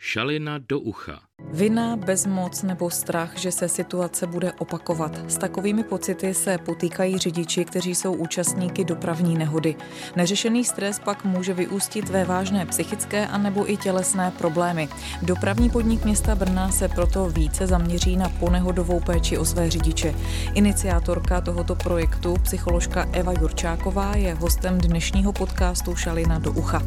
Šalina do ucha. Vina, bezmoc nebo strach, že se situace bude opakovat. S takovými pocity se potýkají řidiči, kteří jsou účastníky dopravní nehody. Neřešený stres pak může vyústit ve vážné psychické anebo i tělesné problémy. Dopravní podnik města Brna se proto více zaměří na ponehodovou péči o své řidiče. Iniciátorka tohoto projektu, psycholožka Eva Jurčáková, je hostem dnešního podcastu Šalina do ucha.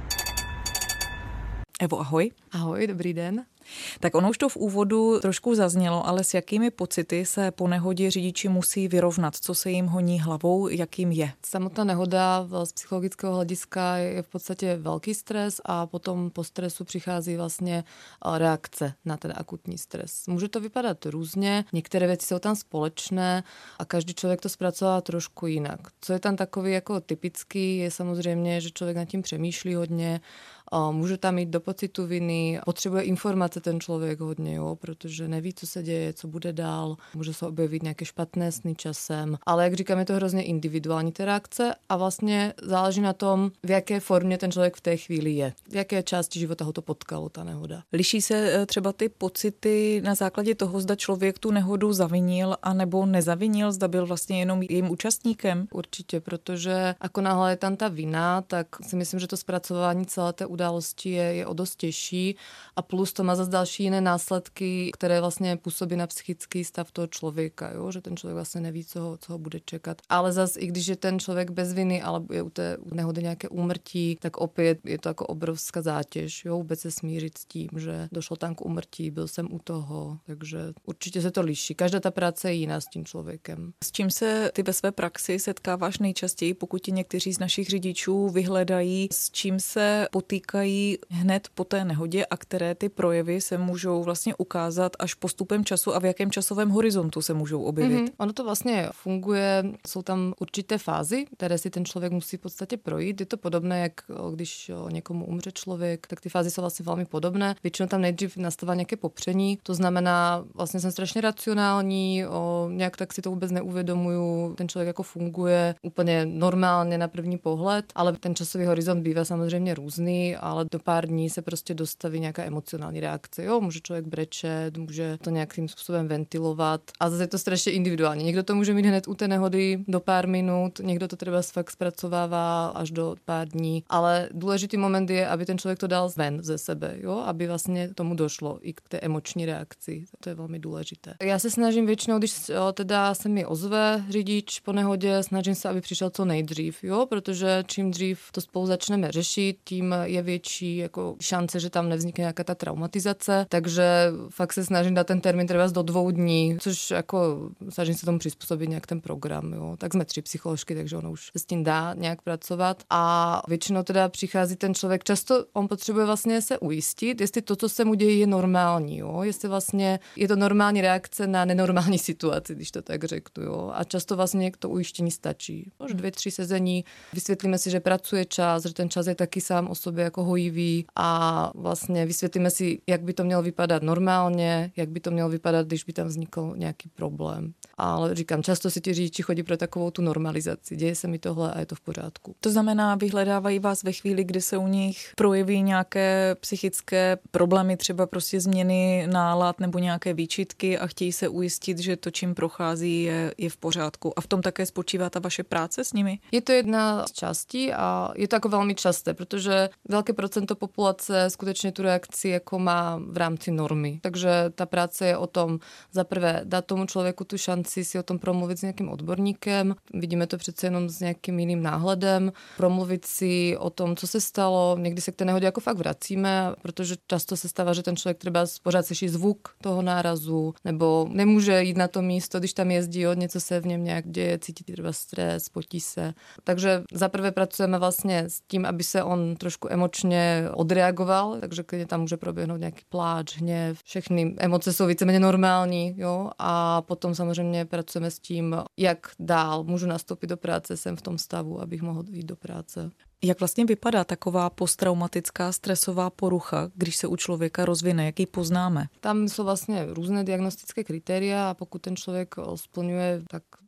Evo, ahoj. Ahoj, dobrý den. Tak ono už to v úvodu trošku zaznělo, ale s jakými pocity se po nehodě řidiči musí vyrovnat? Co se jim honí hlavou, jakým je? Samotná nehoda z psychologického hlediska je v podstatě velký stres a potom po stresu přichází vlastně reakce na ten akutní stres. Může to vypadat různě, některé věci jsou tam společné a každý člověk to zpracová trošku jinak. Co je tam takový jako typický, je samozřejmě, že člověk nad tím přemýšlí hodně, může tam jít do pocitu viny, potřebuje informace ten člověk hodně, jo, protože neví, co se děje, co bude dál, může se objevit nějaké špatné sny časem, ale jak říkám, je to hrozně individuální ta reakce a vlastně záleží na tom, v jaké formě ten člověk v té chvíli je, v jaké části života ho to potkalo, ta nehoda. Liší se třeba ty pocity na základě toho, zda člověk tu nehodu zavinil anebo nezavinil, zda byl vlastně jenom jejím účastníkem? Určitě, protože ako náhle je tam ta vina, tak si myslím, že to zpracování celé té události je o dost těžší a plus to má zase další jiné následky, které vlastně působí na psychický stav toho člověka, jo? Že ten člověk vlastně neví, co ho bude čekat. Ale zase, i když je ten člověk bez viny, ale je u té nehody nějaké úmrtí, tak opět je to jako obrovská zátěž, jo? Vůbec se smířit s tím, že došlo tam k úmrtí, byl jsem u toho, takže určitě se to liší. Každá ta práce je jiná s tím člověkem. S čím se ty ve své praxi setkáváš nejčastěji, pokud ti někteří z našich řidičů vyhledají, s čím se potýkají hned po té nehodě a které ty projevy se můžou vlastně ukázat až postupem času a v jakém časovém horizontu se můžou objevit? Ono to vlastně funguje, jsou tam určité fázy, které si ten člověk musí v podstatě projít. Je to podobné, jak když někomu umře člověk, tak ty fázy jsou vlastně velmi podobné. Většinou tam nejdřív nastává nějaké popření, to znamená, vlastně jsem strašně racionální, nějak tak si to vůbec neuvědomuju, ten člověk jako funguje úplně normálně na první pohled, ale ten časový horizont bývá samozřejmě různý, ale do pár dní se prostě dostaví nějaká emocionální reakce. Jo, může člověk brečet, může to nějakým způsobem ventilovat a zase je to strašně individuálně. Někdo to může mít hned u té nehody do pár minut, někdo to třeba fakt zpracovává až do pár dní, ale důležitý moment je, aby ten člověk to dal ven ze sebe, jo, aby vlastně tomu došlo i k té emoční reakci. To je velmi důležité. Já se snažím většinou, když teda se mi ozve řidič po nehodě, snažím se, aby přišel co nejdřív, jo, protože čím dřív to spolu začneme řešit, tím je větší jako šance, že tam nevznikne nějaká ta traumatizace, takže fakt se snažím dát ten termín třeba do 2 dní, což jako snažím se tomu přizpůsobit nějak ten program, jo. Tak jsme 3 psycholožky, takže ono už se s tím dá nějak pracovat a většinou teda přichází ten člověk, často on potřebuje vlastně se ujistit, jestli to, co se mu děje, je normální, jo, jestli vlastně je to normální reakce na nenormální situaci, když to tak řeknu, jo. A často vlastně to ujištění stačí. Už 2-3 sezení, vysvětlíme si, že pracuje čas, že ten čas je taky sám o sobě jako hojivý a vlastně vysvětlíme si, jak by to mělo vypadat normálně, jak by to mělo vypadat, když by tam vznikl nějaký problém. Ale říkám, často si ti řidiči chodí pro takovou tu normalizaci. Děje se mi tohle a je to v pořádku. To znamená, vyhledávají vás ve chvíli, kdy se u nich projeví nějaké psychické problémy, třeba prostě změny nálad nebo nějaké výčitky a chtějí se ujistit, že to, čím prochází, je v pořádku. A v tom také spočívá ta vaše práce s nimi? Je to jedna z částí a je to jako velmi časté, protože velké procento populace skutečně tu reakci jako má v rámci normy. Takže ta práce je o tom zaprvé dát tomu člověku tu šanci si o tom promluvit s nějakým odborníkem. Vidíme to přece jenom s nějakým jiným náhledem. Promluvit si o tom, co se stalo. Někdy se k té nehodě jako fakt vracíme, protože často se stává, že ten člověk třeba pořád slyší zvuk toho nárazu nebo nemůže jít na to místo, když tam jezdí, něco se v něm nějak děje, cítí třeba stres, potí se. Takže zaprvé pracujeme vlastně s tím, aby se on trošku emočně odreagoval, takže klidně tam může proběhnout nějaký pláč, hněv, všechny emoce jsou víceméně normální, jo, a potom samozřejmě pracujeme s tím, jak dál můžu nastoupit do práce, jsem v tom stavu, abych mohl jít do práce. Jak vlastně vypadá taková posttraumatická stresová porucha, když se u člověka rozvine? Jak ji poznáme? Tam jsou vlastně různé diagnostické kritéria a pokud ten člověk splňuje, tak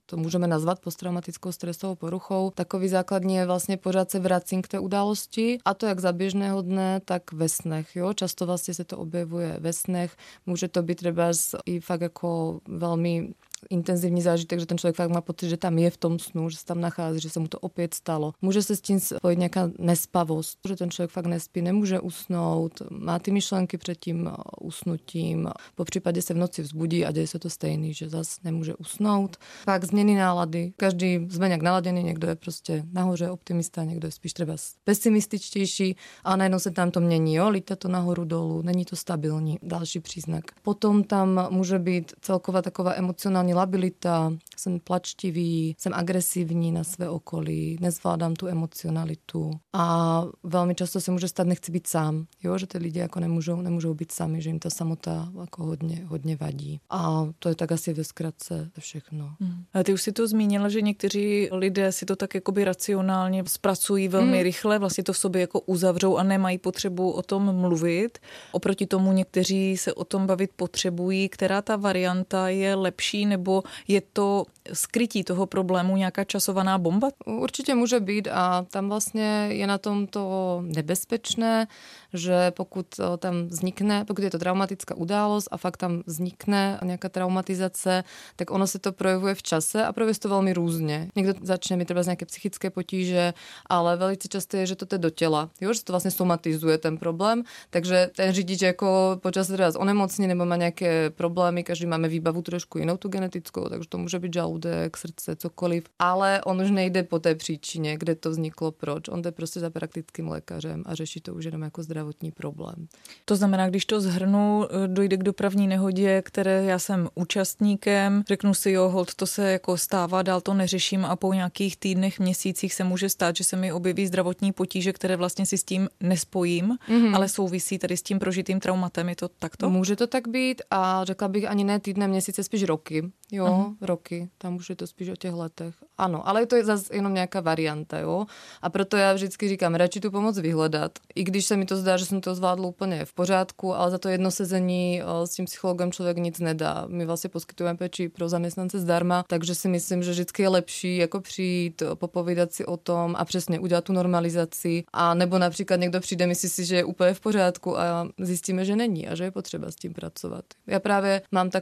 to můžeme nazvat posttraumatickou stresovou poruchou. Takový základní je vlastně pořád se vracím k té události, a to jak za běžného dne, tak ve snech. Jo? Často vlastně se to objevuje ve snech. Může to být třeba i fakt jako velmi intenzívny zážitek, že ten človek fakt má pocit, že tam je v tom snu, že sa tam nachází, že sa mu to opäť stalo. Môže sa s tým spojiť nejaká nespavosť, že ten človek fakt nespí, nemôže usnúť, má ty myšlenky pred tým usnutím, po prípade sa v noci vzbudí a deje sa to stejný, že zas nemôže usnúť. Fakt zmeny nálady. Každý sme nejak naladený, niekto je proste nahoře optimista, niekto je spíš treba pesimističtější, a najednou se tam to mění, jo, lítá to nahoru dolů, není to stabilní, další příznak. Potom tam může být celková taková emocionální labilita, jsem plačtivý, jsem agresívní na své okolí, nezvládám tu emocionalitu a velmi často se může stát, nechci být sám, jo, že ty lidi jako nemůžou být sami, že jim ta samota jako hodně vadí. A to je tak asi ve zkratce všechno. A ty už si to zmínila, že někteří lidé si to tak jakoby racionálně zpracují velmi rychle, vlastně to v sobě jako uzavřou a nemají potřebu o tom mluvit. Oproti tomu někteří se o tom bavit potřebují. Která ta varianta je lepší, nebo je to skrytí toho problému nějaká časovaná bomba? Určitě může být a tam vlastně je na tom to nebezpečné, že pokud tam vznikne, pokud je to traumatická událost a fakt tam vznikne nějaká traumatizace, tak ono se to projevuje v čase a projevuje se to velmi různě. Někdo začne mít třeba nějaké psychické potíže, ale velice často je, že to jde do těla, jo, že to vlastně somatizuje ten problém, takže ten řidič jako počas třeba onemocní nebo má nějaké problémy, každý máme výbavu trošku jinou tu genetickou, takže to může být žaludek, srdce, cokoliv, ale on už nejde po té příčině, kde to vzniklo, proč. On jde prostě za praktickým lékařem a řeší to už jenom jako zdravotní problém. To znamená, když to shrnu, dojde k dopravní nehodě, které já jsem účastníkem, řeknu si, jo, hold, to se jako stává, dál to neřeším a po nějakých týdnech, měsících se může stát, že se mi objeví zdravotní potíže, které vlastně si s tím nespojím, ale souvisí tady s tím prožitým traumatem. Je to takto? Může to tak být a řekla bych ani ne týdny, měsíce, spíš roky. Jo, roky. Tam už je to spíš o těch letech. Ano, ale je to zase jenom nějaká varianta, jo. A proto já vždycky říkám, radši tu pomoc vyhledat. I když se mi to zdá, že jsem to zvládl úplně v pořádku, ale za to jedno sezení s tím psychologem člověk nic nedá. My vlastně poskytujeme péči pro zaměstnance zdarma, takže si myslím, že vždycky je lepší jako přijít, popovídat si o tom a přesně udělat tu normalizaci. A nebo například někdo přijde, myslí si, že je úplně v pořádku a zjistíme, že není a že je potřeba s tím pracovat. Já právě mám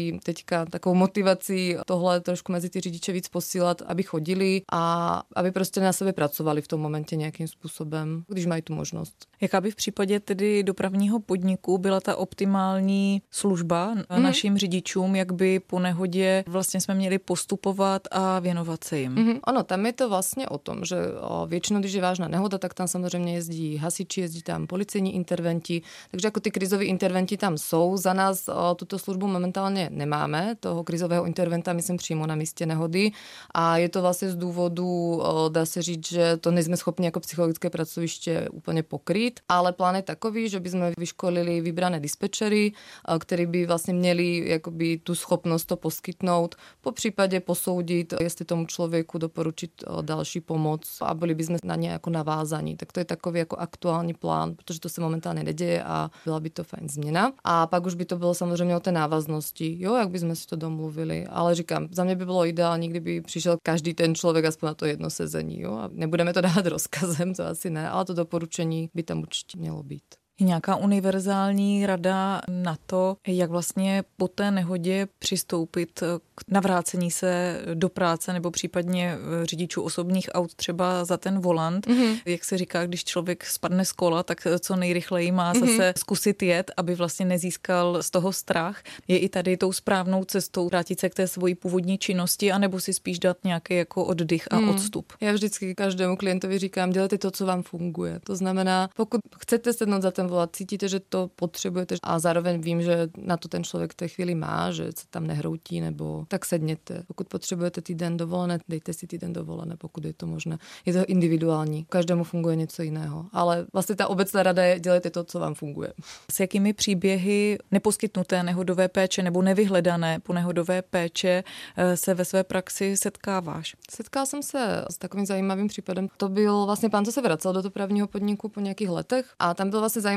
takovou motivaci tohle trošku mezi ty řidiče víc posílat, aby chodili a aby prostě na sebe pracovali v tom momentě nějakým způsobem, když mají tu možnost. Jaká by v případě tedy dopravního podniku byla ta optimální služba našim řidičům, jak by po nehodě vlastně jsme měli postupovat a věnovat se jim? Ano, tam je to vlastně o tom, že většinou, když je vážná nehoda, tak tam samozřejmě jezdí hasiči, jezdí tam policejní interventi, takže jako ty krizoví interventi tam jsou. Za nás tuto službu momentálně nemáme, toho krizového interventa, myslím, přímo na místě nehody a je to vlastně z důvodu, dá se říct, že to nejsme schopni jako psychologické pracoviště úplně pokrýt, ale plán je takový, že bychom vyškolili vybrané dispečery, který by vlastně měli jakoby tu schopnost to poskytnout, po případě posoudit, jestli tomu člověku doporučit další pomoc a byli bychom na ně jako navázaní. Tak to je takový jako aktuální plán, protože to se momentálně neděje a byla by to fajn změna. A pak už by to bylo samozřejmě o té návaznosti, jo, jak bychom si to domluvili, ale říkám, za mě by bylo ideální, kdyby přišel každý ten člověk aspoň na to jedno sezení, jo, a nebudeme to dávat rozkazem, to asi ne, ale to doporučení by tam určitě mělo být. Je nějaká univerzální rada na to, jak vlastně po té nehodě přistoupit k navrácení se do práce nebo případně řidičů osobních aut třeba za ten volant? Jak se říká, když člověk spadne z kola, tak co nejrychleji má zase zkusit jet, aby vlastně nezískal z toho strach. Je i tady tou správnou cestou vrátit se k té svojí původní činnosti, anebo si spíš dát nějaký jako oddych a odstup? Já vždycky každému klientovi říkám, dělejte to, co vám funguje. To znamená, pokud chcete sednout za ten volant, cítíte, že to potřebujete a zároveň vím, že na to ten člověk v té chvíli má, že se tam nehroutí, nebo tak sedněte. Pokud potřebujete týden dovolené, dejte si týden dovolené, pokud je to možné. Je to individuální, každému funguje něco jiného, ale vlastně ta obecná rada je, dělejte to, co vám funguje. S jakými příběhy neposkytnuté nehodové péče nebo nevyhledané ponehodové péče se ve své praxi setkáváš? Setkala jsem se s takovým zajímavým případem. To byl vlastně pán, co se vracel do dopravního podniku po nějakých letech a tam byl vlastně zajímavý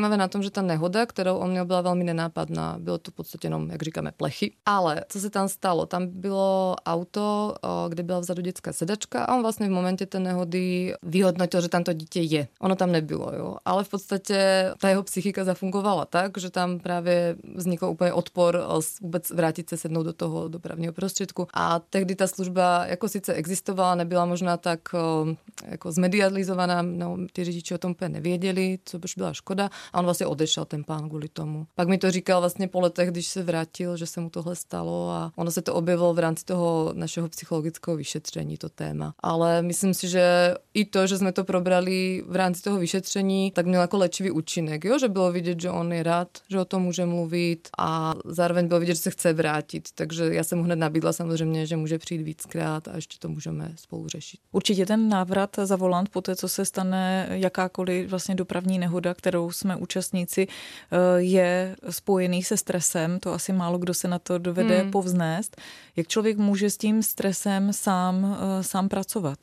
zajímavé na tom, že ta nehoda, kterou on měl, byla velmi nenápadná. Bylo to v podstatě jenom, jak říkáme, plechy. Ale co se tam stalo? Tam bylo auto, kde byla vzadu dětská sedačka a on vlastně v momentě té nehody vyhodnotil, že tam to dítě je. Ono tam nebylo, jo. Ale v podstatě ta jeho psychika zafungovala tak, že tam právě vznikl úplně odpor vůbec vrátit se sednout do toho dopravního prostředku. A tehdy ta služba jako sice existovala, nebyla možná tak jako zmedializovaná, no, ty řidiči o tom úplně nevěděli, co už byla škoda a on vlastně odešel ten pán kvůli tomu. Pak mi to říkal vlastně po letech, když se vrátil, že se mu tohle stalo a ono se to objevilo v rámci toho našeho psychologického vyšetření, to téma. Ale myslím si, že i to, že jsme to probrali v rámci toho vyšetření, tak měl jako léčivý účinek, jo? Že bylo vidět, že on je rád, že o tom může mluvit a zároveň bylo vidět, že se chce vrátit. Takže já jsem mu hned nabídla samozřejmě, že může přijít víckrát a ještě to můžeme spolu řešit. Určitě ten návrat za volant po té, co se stane jakákoliv vlastně dopravní nehoda, kterou jsme účastníci, je spojený se stresem. To asi málo kdo se na to dovede povznést. Jak člověk může s tím stresem sám pracovat?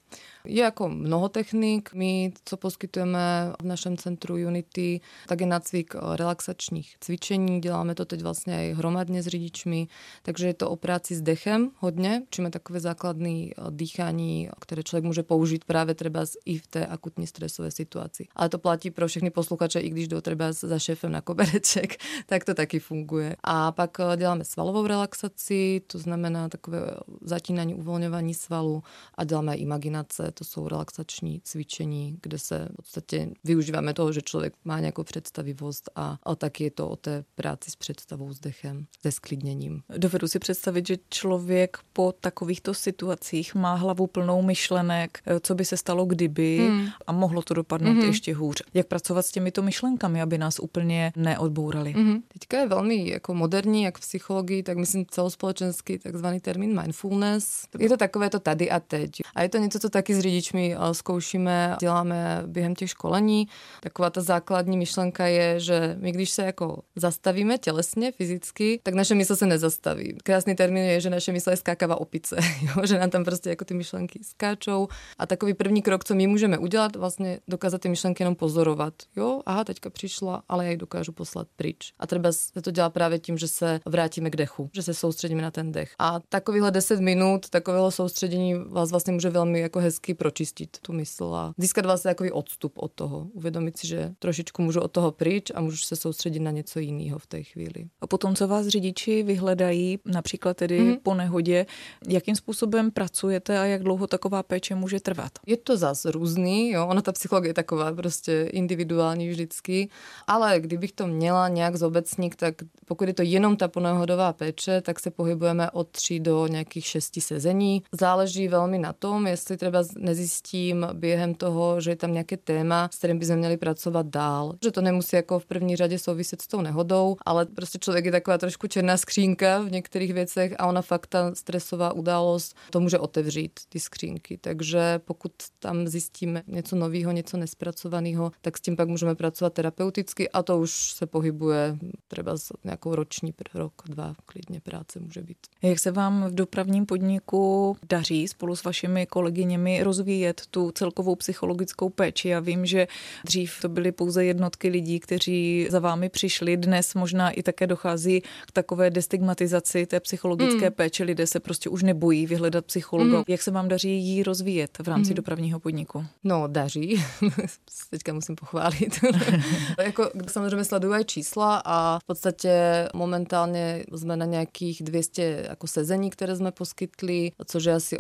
Je jako mnoho technik. My, co poskytujeme v našem centru Unity, tak je nácvik relaxačních cvičení. Děláme to teď vlastně i hromadně s řidičmi, takže je to o práci s dechem hodně. Učíme takové základné dýchání, které člověk může použít právě třeba i v té akutní stresové situaci. Ale to platí pro všechny posluchače, i když jdou třeba za šéfem na kobereček, tak to taky funguje. A pak děláme svalovou relaxaci, to znamená takové zatínání, uvolňování svalu a děláme imaginace. To jsou relaxační cvičení, kde se v podstatě využíváme toho, že člověk má nějakou představivost a taky je to o té práci s představou, s dechem, se sklidněním. Dovedu si představit, že člověk po takovýchto situacích má hlavu plnou myšlenek, co by se stalo kdyby a mohlo to dopadnout ještě hůř. Jak pracovat s těmito myšlenkami, aby nás úplně neodbourali? Teďka je velmi jako moderní, jak v psychologii, tak myslím celospolečenský takzvaný termín mindfulness. Je to takové to tady a teď. A je to něco, co taky s řidičmi zkoušíme, děláme během těch školení. Taková ta základní myšlenka je, že my když se jako zastavíme tělesně, fyzicky, tak naše mysl se nezastaví. Krásný termín je, že naše mysl je skákavá opice, jo? Že nám tam prostě jako ty myšlenky skáčou. A takový první krok, co my můžeme udělat, vlastně dokázat ty myšlenky jenom pozorovat. Jo, aha, teďka přišla, ale já ji dokážu poslat pryč. A třeba se to dělá právě tím, že se vrátíme k dechu, že se soustředíme na ten dech. A takovýhle 10 minut takového soustředění vás vlastně může velmi jako hezky pročistit tu mysl a získat vlastně takový odstup od toho. Uvědomit si, že trošičku můžu od toho pryč a můžu se soustředit na něco jiného v té chvíli. A potom, co vás řidiči vyhledají, například tedy po nehodě, jakým způsobem pracujete a jak dlouho taková péče může trvat? Je to zase různý, jo, ona ta psychologie je taková prostě individuální vždycky, ale kdybych to měla nějak zobecnit, tak pokud je to jenom ta ponehodová péče, tak se pohybujeme od 3 do nějakých 6 sezení. Záleží velmi na tom, jestli třeba nezjistím během toho, že je tam nějaké téma, s kterým bychom měli pracovat dál. Že to nemusí jako v první řadě souviset s tou nehodou, ale prostě člověk je taková trošku černá skřínka v některých věcech a ona fakt ta stresová událost to může otevřít ty skřínky. Takže pokud tam zjistíme něco nového, něco nespracovaného, tak s tím pak můžeme pracovat terapeuticky a to už se pohybuje třeba s nějakou roční, rok, 2 klidně práce může být. Jak se vám v dopravním podniku daří spolu s vašimi kolegyněmi rozvíjet tu celkovou psychologickou péči? Já vím, že dřív to byly pouze jednotky lidí, kteří za vámi přišli. Dnes možná i také dochází k takové destigmatizaci té psychologické péče. Lidé se prostě už nebojí vyhledat psychologa. Jak se vám daří jí rozvíjet v rámci dopravního podniku? No, daří. Teďka musím pochválit. Jako samozřejmě sledují čísla a v podstatě momentálně jsme na nějakých 200 jako sezení, které jsme poskytli, což je asi o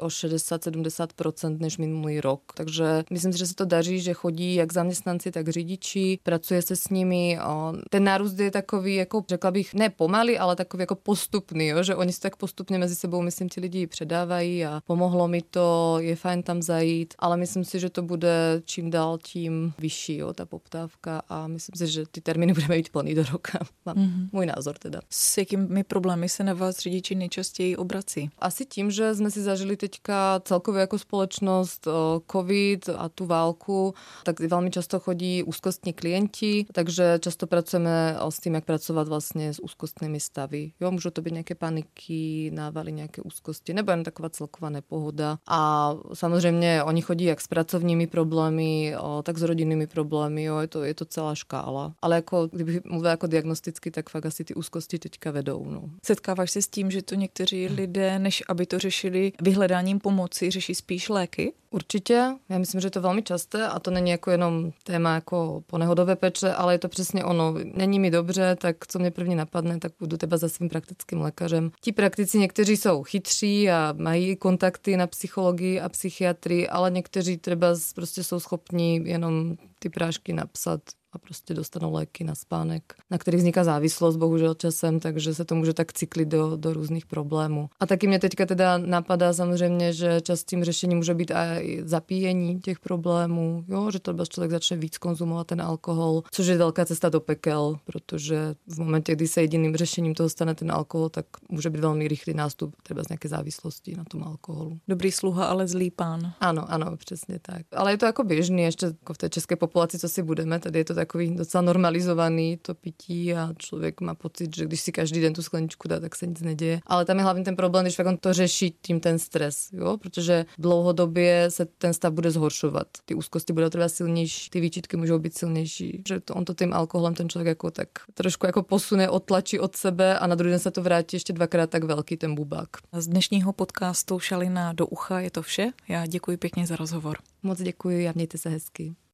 60-70% než minulý rok. Takže myslím si, že se to daří, že chodí jak zaměstnanci, tak řidiči, pracuje se s nimi. Ten nárůst je takový, jako řekla bych, ne pomalý, ale takový jako postupný, jo? Že oni se tak postupně mezi sebou, myslím, ti lidi předávají a pomohlo mi to, je fajn tam zajít, ale myslím si, že to bude čím dál tím vyšší, jo, ta poptávka a myslím si, že ty termíny budeme mít plný do roka. Mám můj názor teda. S jakými problémy se na vás řidiči nejčastěji obrací? Asi tím, že jsme si zažili teďka celkově jako společnost skúsenosť COVID a tú válku, tak veľmi často chodí úzkostní klienti, takže často pracujeme s tým, jak pracovať vlastne s úzkostnými stavy. Jo, môžu to byť nejaké paniky, návaly, nejaké úzkosti, nebo jen taková celková nepohoda. A samozrejme, oni chodí jak s pracovními problémy, tak s rodinnými problémy, jo, je to celá škála. Ale jako, kdybych mluvila jako diagnosticky, tak fakt asi ty úzkosti teďka vedou. No. Setkáváš se s tím, že to někteří lidé, než aby to řešili vyhledáním pomoci, řeší spíš léky? Určitě. Já myslím, že je to velmi časté a to není jako jenom téma jako ponehodové peče, ale je to přesně ono. Není mi dobře, tak co mě první napadne, tak půjdu teba za svým praktickým lékařem. Ti praktici někteří jsou chytří a mají kontakty na psychologii a psychiatrii, ale někteří třeba prostě jsou schopní jenom ty prášky napsat a prostě dostanou léky na spánek, na kterých vzniká závislost bohužel časem, takže se to může tak cyklit do různých problémů. A taky mě teďka teda napadá samozřejmě, že častým řešením může být i zapíjení těch problémů, jo, že to člověk začne víc konzumovat ten alkohol, což je velká cesta do pekel, protože v momentě, kdy se jediným řešením toho stane ten alkohol, tak může být velmi rychlý nástup třeba z nějaké závislosti na tom alkoholu. Dobrý sluha, ale zlý pán. Ano, přesně tak. Ale je to jako běžný, ještě jako v té české populaci, co si budeme, tady je to takový docela normalizovaný to pití a člověk má pocit, že když si každý den tu skleničku dá, tak se nic neděje. Ale tam je hlavně ten problém, když on to řeší tím ten stres, jo, protože dlouhodobě se ten stav bude zhoršovat. Ty úzkosti budou trvat silnější, ty výčitky můžou být silnější, že on to tím alkoholem ten člověk jako tak trošku jako posune, odtlačí od sebe a na druhý den se to vrátí ještě dvakrát tak velký ten bubák. Z dnešního podcastu Šalina do ucha je to vše. Já děkuji pěkně za rozhovor. Moc děkuji a mějte se hezky.